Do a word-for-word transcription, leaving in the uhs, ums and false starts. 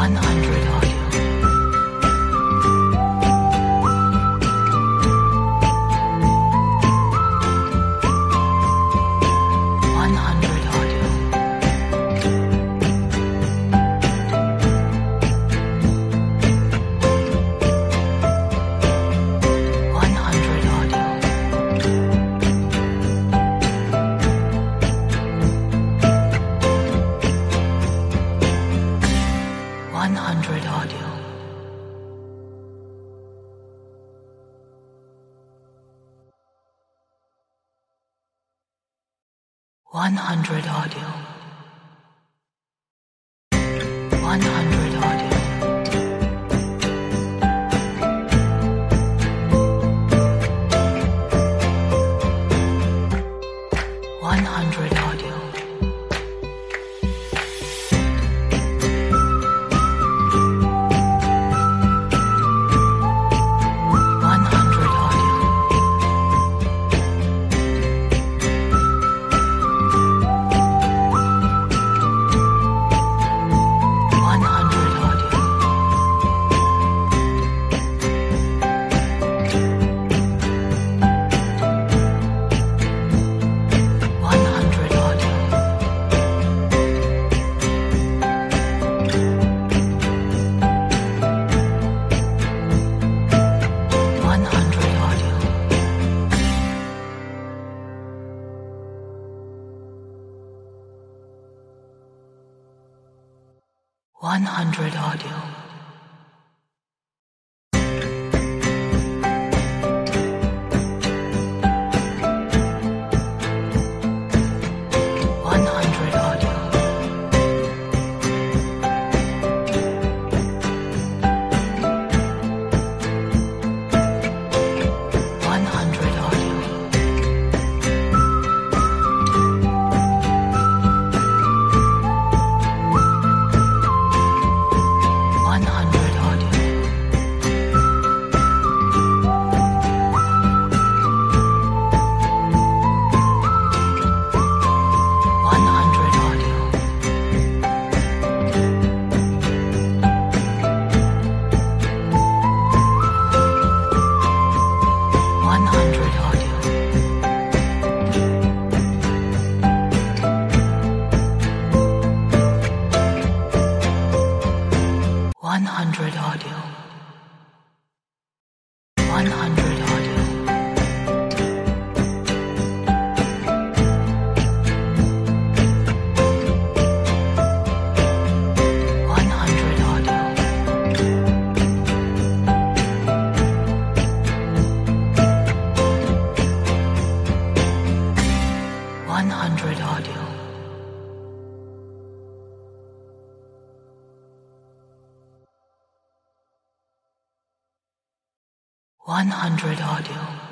hundred audio. one hundred audio. one hundred audio. one hundred audio. one hundred audio. one hundred audio. one hundred audio. one hundred audio. one hundred audio. one hundred audio. one hundred audio. one hundred audio. one hundred audio. one hundred audio. one hundred audio. one hundred audio. one hundred audio. one hundred audio.